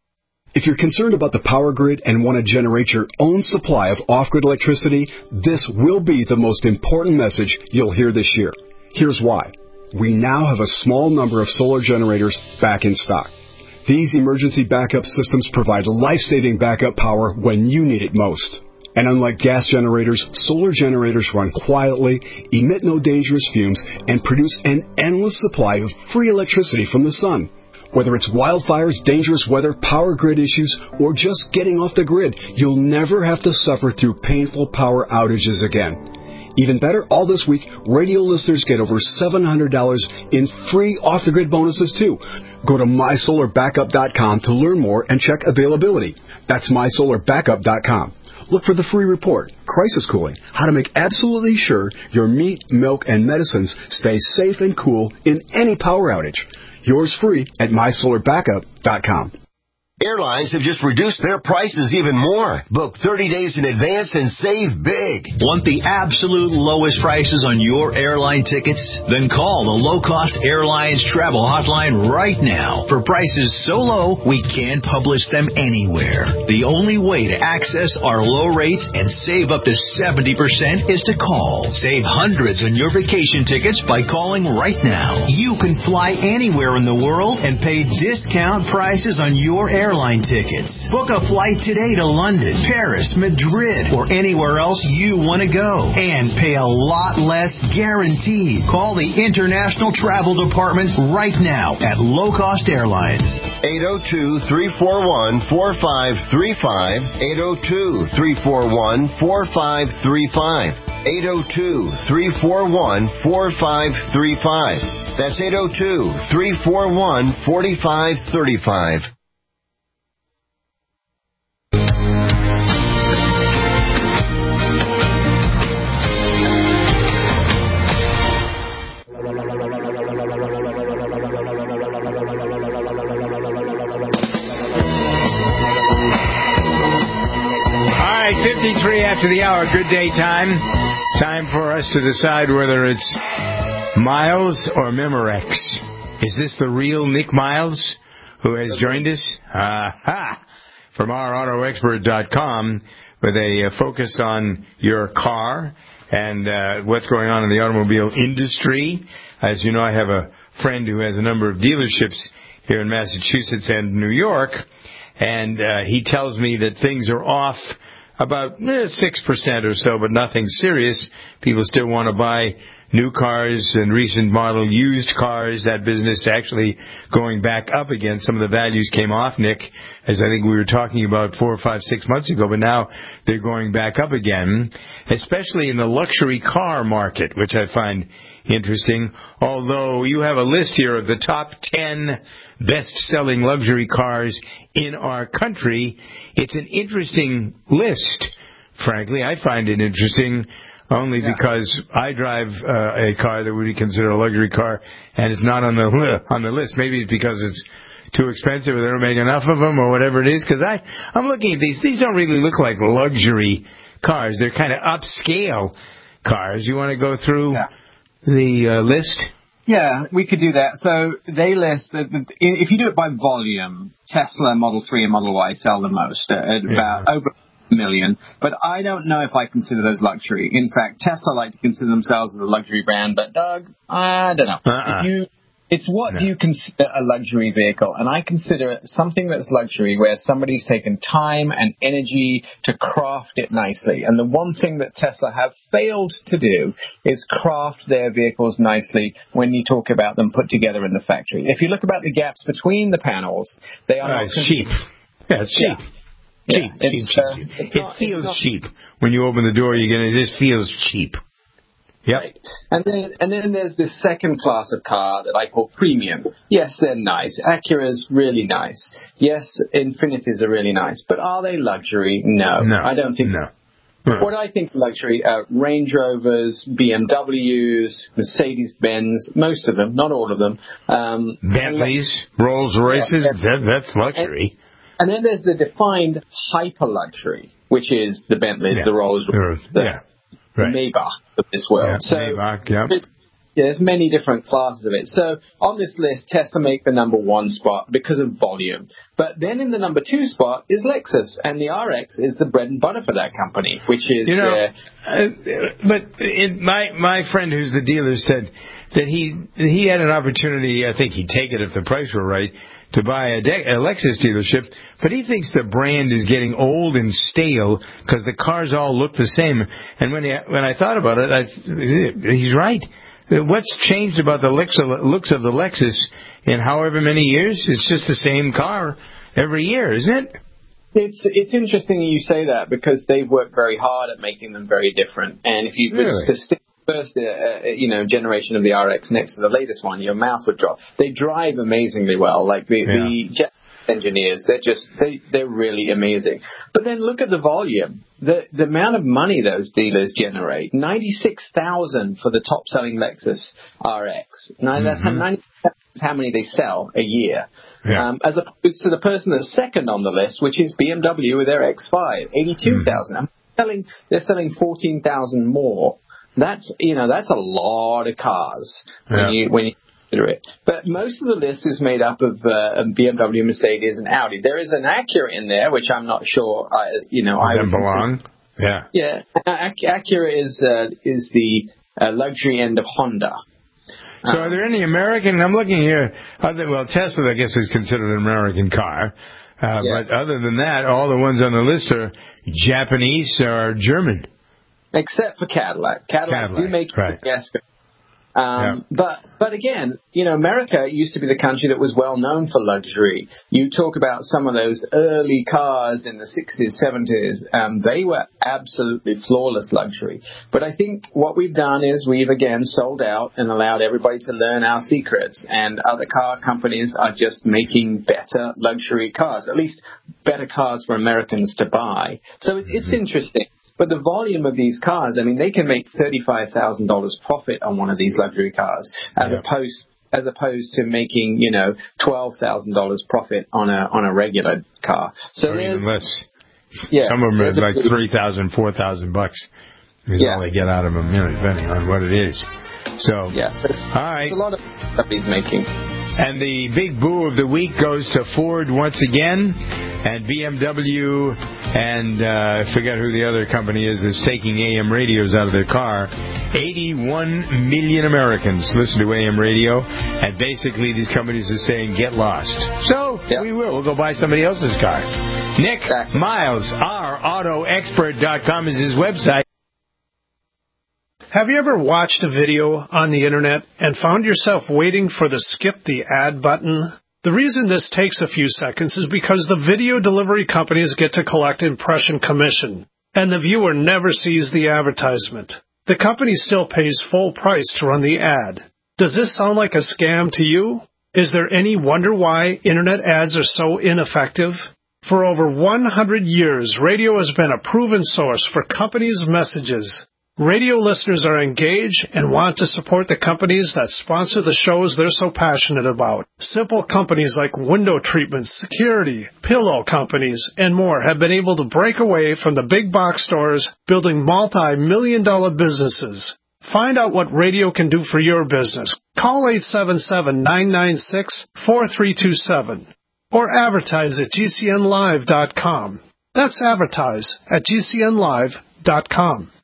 If you're concerned about the power grid and want to generate your own supply of off-grid electricity, this will be the most important message you'll hear this year. Here's why. We now have a small number of solar generators back in stock. These emergency backup systems provide life-saving backup power when you need it most. And unlike gas generators, solar generators run quietly, emit no dangerous fumes, and produce an endless supply of free electricity from the sun. Whether it's wildfires, dangerous weather, power grid issues, or just getting off the grid, you'll never have to suffer through painful power outages again. Even better, all this week, radio listeners get over seven hundred dollars in free off-the-grid bonuses, too. Go to my solar backup dot com to learn more and check availability. That's my solar backup dot com. Look for the free report, Crisis Cooling, how to make absolutely sure your meat, milk, and medicines stay safe and cool in any power outage. Yours free at my solar backup dot com. Airlines have just reduced their prices even more. Book thirty days in advance and save big. Want the absolute lowest prices on your airline tickets? Then call the Low Cost Airlines Travel Hotline right now. For prices so low, we can't publish them anywhere. The only way to access our low rates and save up to seventy percent is to call. Save hundreds on your vacation tickets by calling right now. You can fly anywhere in the world and pay discount prices on your airline airline tickets. Book a flight today to London, Paris, Madrid, or anywhere else you want to go. And pay a lot less guaranteed. Call the International Travel Department right now at Low Cost Airlines. eight oh two, three four one, four five three five. eight oh two, three four one, four five three five. eight oh two, three four one, four five three five. That's eight oh two, three four one, four five three five. fifty-three after the hour, good day time. Time for us to decide whether it's Miles or Memorex. Is this the real Nick Miles who has joined us? Aha! From our auto expert dot com with a uh, focus on your car and uh, what's going on in the automobile industry. As you know, I have a friend who has a number of dealerships here in Massachusetts and New York, and uh, he tells me that things are off about eh, six percent or so, but nothing serious. People still want to buy new cars and recent model used cars. That business actually going back up again. Some of the values came off, Nick, as I think we were talking about four or five, six months ago, but now they're going back up again, especially in the luxury car market, which I find interesting. Although you have a list here of the top ten best-selling luxury cars in our country, it's an interesting list. Frankly, I find it interesting only yeah. because I drive uh, a car that would be considered a luxury car, and it's not on the li- on the list. Maybe it's because it's too expensive, or they don't make enough of them, or whatever it is. Because I I'm looking at these; these don't really look like luxury cars. They're kind of upscale cars. You want to go through yeah. the uh, list? Yeah, we could do that. So they list, that if you do it by volume, Tesla Model three and Model Y sell the most, at about yeah. over a million. But I don't know if I consider those luxury. In fact, Tesla like to consider themselves as a luxury brand, but Doug, I don't know. Uh-uh. If you, it's what no. do you consider a luxury vehicle? And I consider something that's luxury where somebody's taken time and energy to craft it nicely. And the one thing that Tesla have failed to do is craft their vehicles nicely when you talk about them put together in the factory. If you look about the gaps between the panels, they are uh, not it's cheap. Yeah, it's cheap. Yeah. Cheap, yeah, cheap, it's, cheap. uh, cheap. it's it not, feels not, cheap. When you open the door, you get it. It just feels cheap. Yep. Right. And then and then there's this second class of car that I call premium. Yes, they're nice. Acura's really nice. Yes, Infinitis are really nice. But are they luxury? No. No. I don't think no. Huh. What I think luxury, uh, Range Rovers, B M Ws, Mercedes-Benz, most of them, not all of them. Um, Bentleys, Rolls-Royces, yeah, that, that's luxury. And, and then there's the defined hyper-luxury, which is the Bentleys, yeah. the Rolls-Royces, the, yeah. right. the Maybach of this world. Yeah, so Maybach, yeah. It, Yeah, there's many different classes of it. So on this list, Tesla make the number one spot because of volume. But then in the number two spot is Lexus, and the R X is the bread and butter for that company, which is... You know, uh, uh, but it, my my friend who's the dealer said that he he had an opportunity, I think he'd take it if the price were right, to buy a, de- a Lexus dealership, but he thinks the brand is getting old and stale because the cars all look the same. And when he, when I thought about it, I, he's right. What's changed about the looks of, looks of the Lexus in however many years? It's just the same car every year, isn't it? It's it's interesting you say that because they've worked very hard at making them very different. And if you really? just stick first, uh, you know, generation of the R X next to the latest one, your mouth would drop. They drive amazingly well. Like the, yeah. the jet engineers, they're just they they're really amazing. But then look at the volume. The the amount of money those dealers generate, ninety-six thousand for the top-selling Lexus R X. Now, mm-hmm. That's how, ninety-six is how many they sell a year. Yeah. Um, as opposed to the person that's second on the list, which is B M W with their X five, eighty-two thousand. Mm-hmm. Selling, they're selling fourteen thousand more. That's, you know, that's a lot of cars when yeah. you when you consider it. But most of the list is made up of uh, B M W, Mercedes, and Audi. There is an Acura in there, which I'm not sure, I, you know, I would belong. Yeah. Yeah. Ac- Acura is uh, is the uh, luxury end of Honda. So are there any American, I'm looking here, other, well, Tesla, I guess, is considered an American car. Uh, yes. But other than that, all the ones on the list are Japanese or German. Except for Cadillac. Cadillac, Cadillac do make right. Fiasco. Um, yeah. But but again, you know, America used to be the country that was well known for luxury. You talk about some of those early cars in the sixties, seventies, um, they were absolutely flawless luxury. But I think what we've done is we've again sold out and allowed everybody to learn our secrets. And other car companies are just making better luxury cars, at least better cars for Americans to buy. So it, it's interesting. But the volume of these cars, I mean, they can make thirty-five thousand dollars profit on one of these luxury cars, as yeah. opposed as opposed to making, you know, twelve thousand dollars profit on a on a regular car. So or even less. Yeah, some of them are like three thousand, four thousand bucks is yeah. all they get out of them, you know, depending on what it is. So, yeah, so all right. There's a lot of stuff he's making. And the big boo of the week goes to Ford once again, and B M W, and uh, I forget who the other company is that's taking A M radios out of their car. eighty-one million Americans listen to A M radio, and basically these companies are saying, get lost. So, yeah. we will. We'll go buy somebody else's car. Nick exactly. Miles, our auto expert dot com is his website. Have you ever watched a video on the internet and found yourself waiting for the skip the ad button? The reason this takes a few seconds is because the video delivery companies get to collect impression commission, and the viewer never sees the advertisement. The company still pays full price to run the ad. Does this sound like a scam to you? Is there any wonder why internet ads are so ineffective? For over one hundred years, radio has been a proven source for companies' messages. Radio listeners are engaged and want to support the companies that sponsor the shows they're so passionate about. Simple companies like window treatments, security, pillow companies, and more have been able to break away from the big box stores, building multi-million dollar businesses. Find out what radio can do for your business. Call eight seven seven, nine nine six, four three two seven or advertise at G C N live dot com. That's advertise at G C N live dot com.